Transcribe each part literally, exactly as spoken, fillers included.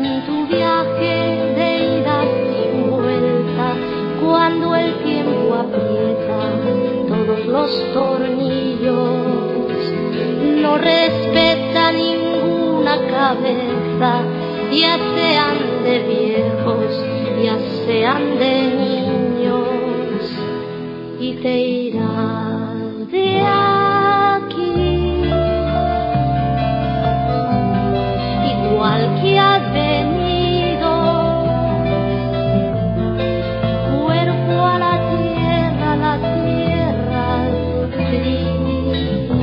En tu viaje de ida y vuelta, cuando el tiempo aprieta todos los tornillos, no respeta ninguna cabeza, ya sean de viejos, ya sean de niños, y te irás de aquí, igual que has venido, cuerpo a la tierra, la tierra al trigo.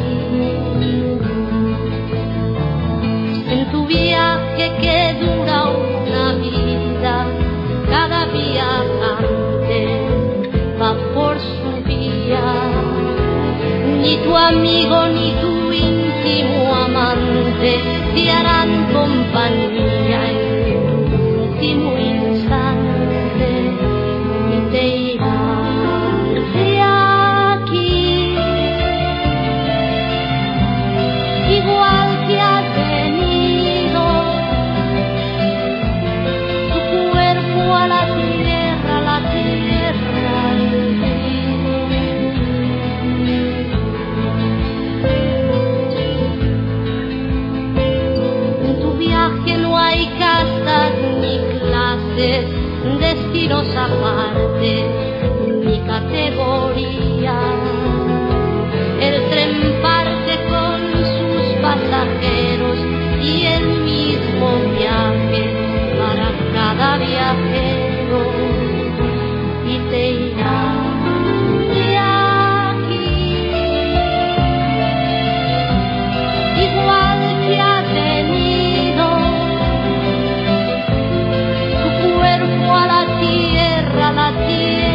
En tu viaje que dura una vida, cada viajante va por su vía, ni tu amigo ni tu íntimo amante te harán compañía en tu último instante, y te irás de aquí, igual que has venido, tu cuerpo a la tierra, la tierra al fin. En tu viaje no hay castas ni clases, destinos aparte, ni categoría. El tren parte con sus pasajeros y el mismo viaje para cada viajero, y te irás de aquí, igual que has venido, tu cuerpo a la tierra, la tierra